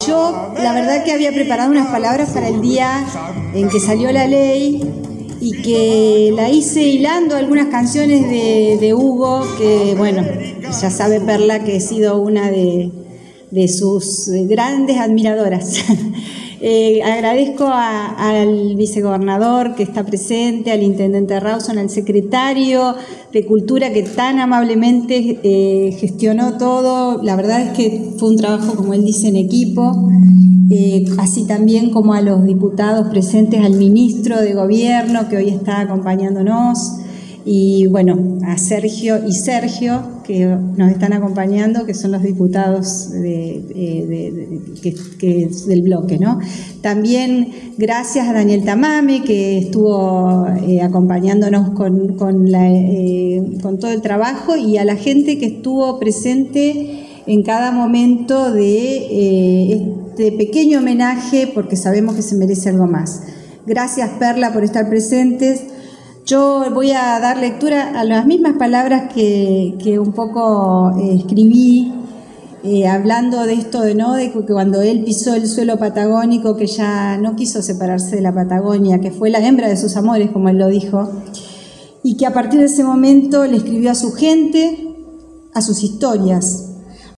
yo la verdad que había preparado unas palabras para el día en que salió la ley y que la hice hilando algunas canciones de Hugo, que bueno, ya sabe Perla que he sido una de sus grandes admiradoras. Agradezco al vicegobernador que está presente, al intendente Rawson, al secretario de Cultura que tan amablemente gestionó todo. La verdad es que fue un trabajo, como él dice, en equipo, así también como a los diputados presentes, al ministro de Gobierno que hoy está acompañándonos, y bueno, a Sergio y Sergio que nos están acompañando, que son los diputados del bloque, ¿no? También gracias a Daniel Tamame, que estuvo acompañándonos con todo el trabajo, y a la gente que estuvo presente en cada momento de este pequeño homenaje, porque sabemos que se merece algo más. Gracias, Perla, por estar presentes. Yo voy a dar lectura a las mismas palabras que un poco escribí, hablando de esto, ¿no? De que cuando él pisó el suelo patagónico, que ya no quiso separarse de la Patagonia, que fue la hembra de sus amores, como él lo dijo, y que a partir de ese momento le escribió a su gente, a sus historias,